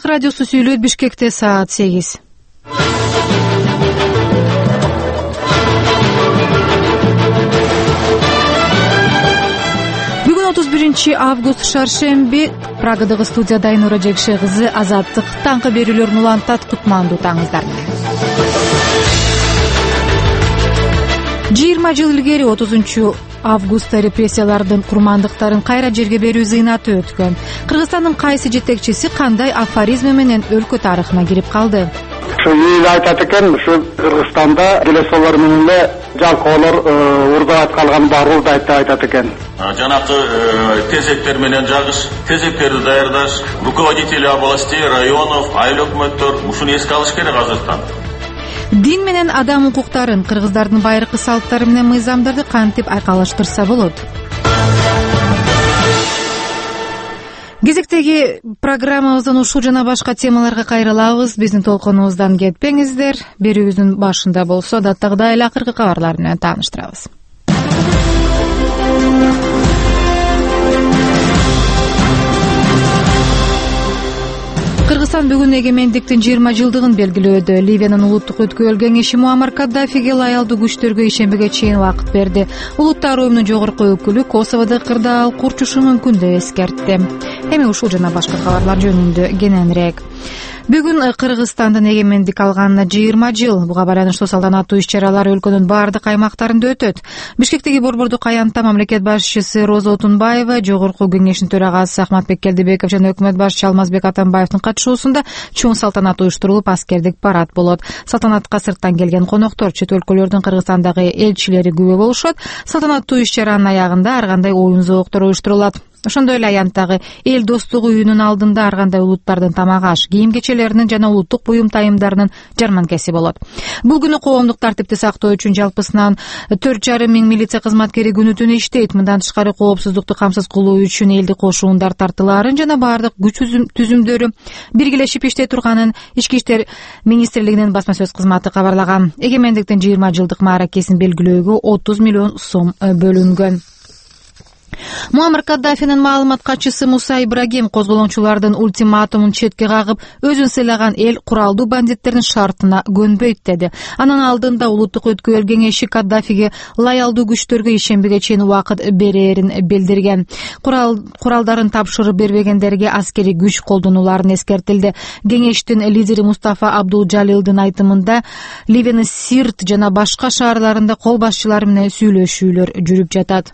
Казак радиосу сүйлөйт. Бишкекте саат 8. Бүгүн 31 август шаршемби. Прагадагы студияда Айнура Жекше кызы. Азаттык таңкы берүүлөрүн улантат. Кутмандуу таңыңыздар. 20 жыл илгери 30 августта репрессиялардын курмандыктарын кайра жерге берүү зыйнаты өткөн. Кыргызстандын кайсы жетекчиси кандай афоризми менен өлкө тарыхына кирип калды? Эл айтат экен, ушу Кыргызстанда делесолор менен эле жалкоолор урдап калган баары айтат экен. Жанакы тезектер менен жагыш, тезектерди даярдаш, руководители областей, районов, айыл өкмөттөр ушуну эске алыш керек азыртан. Дин менен адам укуктарын, кыргыздардын байыркы салттары менен мыйзамдарды кантип айкалыштырса болот? Кезектеги программабыздан ушул жана башка темаларга кайрылабыз. Биздин толкунубуздан кетпеңиздер. Берүүбүздүн башында болсо даттагыдай эле акыркы кабарлар менен тааныштырабыз. Кыргызстан бүгүн эгемендиктин 20 жылдыгын белгилөөдө. Ливиянын улуттук өткөрүл кеңеши Муаммар Каддафиге лаялдуу күчтөргө ишембиге чейин убакыт берди. Улуттар уюмунун жогорку өкүлү Косоводо кырдаал курчушу мүмкүн деп эскертти. Эми ушул жана башка кабарлар жөнүндө кененирээк. Бүгүн Кыргызстандын эгемендик алганына 20 жыл. Буга байланыштуу салтанаттуу иш-чаралар өлкөнүн бардык аймактарында өтөт. Бишкектеги борбордук аянтта мамлекет башчысы Роза Отунбаева, жогорку кеңештин төрагасы Ахматбек Келдибеков жана өкмөт башчысы Алмазбек Атамбаевдин катышуусунда чоң салтанат уюштурулуп, аскердик парад болот. Салтанатка сырттан келген коноктор, чет өлкөлөрдүн Кыргызстандагы элчилери күбө болушат. Салтанаттуу иш-чаранын аягында ар кандай оюн зооктор уюштурулат. Ошондой эле аянттагы эл достугу үйүнүн алдында ар кандай улуттардын тамак-аш, кийим-кечелеринин жана улуттук буюм тайымдарынын жарманкеси болот. Бул күнү коомдук тартипти сактоо үчүн жалпысынан 4,5 миң милиция кызматкери күнү-түнү иштейт. Мындан тышкары коопсуздукту камсыз кылуу үчүн элди кошуундар тартылаарын жана бардык күч түзүмдөрү биргелешип иштей турганын Ички иштер министрлигинин басма сөз кызматы кабарлаган. Эгемендиктин 20 жылдык мааракесин белгилөөгө 30 миллион сом бөлүнгөн. Муаммар Каддафинин маалымат катчысы Муса Ибрагим козголоочулардын ультиматумун четке кагып, өзүн сыйлаган эл куралдуу бандиттердин шартына көнбөйт деди. Анын алдында улуттук өткөрүл кеңеши Каддафиге лаялдуу күчтөргө ишембиге чейин убакыт берерин билдирген. Куралдарын тапшырып бербегендерге аскерий күч колдонуларын эскертилди. Кеңештин лидери Мустафа Абдул-Жалилдин айтымында Ливиянын Сирт жана башка шаарларында кол башчылары менен сүйлөшүүлөр жүрүп жатат.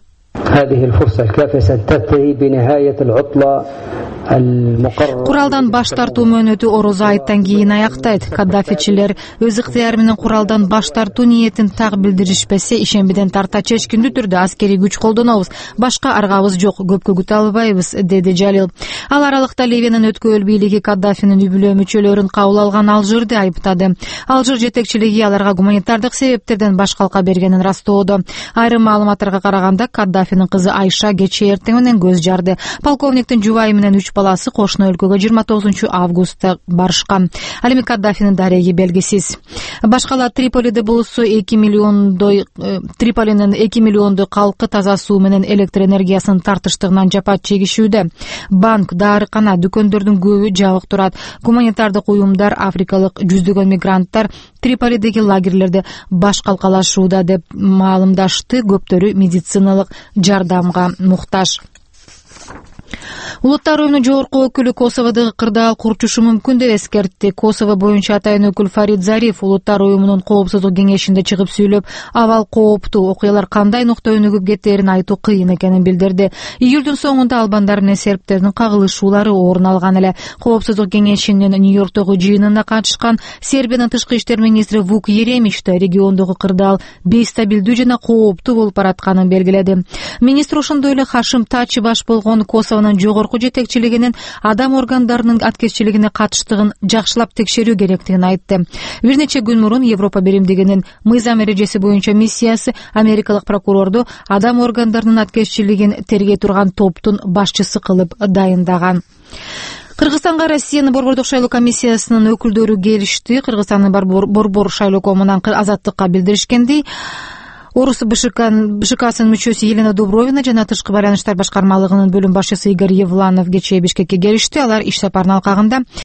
Куралдан баш тартуу мөөнөтү орозо айттан кийин аяктайт. Каддафичилер өз ыктыяры менен куралдан баш тартуу ниетин так билдиришпесе, ишембиден тарта чечкиндүү түрдө аскерий күч колдонобуз. Башка аргабыз жок, көпкө күтө албайбыз, деди Жалил. Ал аралыкта Ливиянын өткөрүл бийлиги Каддафинин үй-бүлө мүчөлөрүн кабыл алган Алжирди айыптады. Алжир жетекчилиги аларга гуманитардык себептерден баш калка бергенин растоодо. Айрым маалыматтарга караганда Каддафинин кызы Айша кечээ эртең менен көз жарды. Полковниктин жубайы менен 3 баласы кошуна өлкөгө 29 августта барышкан. Ал эми Каддафинин дареги белгисиз. Башкала Триполиде болсо 2 миллиондой калкы таза суу менен электр энергиясынын тартыштыгынан жапат чегишүүдө. Банк, дарыкана, дүкөндөрдүн көбү жабык турат. Гуманитардык уюмдар, африкалык жүздөгөн мигранттар Триполидеги лагерлерде баш калкалашууда деп маалымдашты. Көптөрү медициналык жардамга муктаж. Улуттар уюмунун жогорку өкүлү Косоводо кырдаал курчушу мүмкүн деп эскертти. Косово боюнча атайын өкүл Фарид Зариф улуттар уюмунун коопсуздук кеңешинде чыгып сүйлөп, абал кооптуу, окуялар кандай нукта өнүгүп кетээрин айтуу кыйын экенин билдирди. Июлдун соңунда албандар менен сербтердин кагылышуулары орун алган эле. Коопсуздук кеңешинин Нью-Йорктогу жыйынына катышкан Сербиянын тышкы иштер министри Вук Еремич да региондогу кырдаал бейстабилдүү жана кооптуу болуп баратканын белгиледи. Министр ошондой эле Хашим Тачи баш болгон Косовонун жогорку жетекчилигинин адам органдарынын аткезчилигине катыштыгын жакшылап текшерүү керектигин айтты. Бир нече күн мурун Европа биримдигинин мыйзам эрежеси боюнча миссиясы америкалык прокурорду адам органдарынын аткезчилигин тергей турган топтун башчысы кылып дайындаган. Кыргызстанга Россиянын борбордук шайлоо комиссиясынын өкүлдөрү келишти. Кыргызстандын борбор шайлоо комунан азаттыкка билдиришкендей, Орус БШКсынын мүчөсү Елена Дубровина жана тышкы байланыштар башкармалыгынын бөлүм башчысы Игорь Евланов кечээ Бишкекке келишти. Алар иш сапарынын алкагында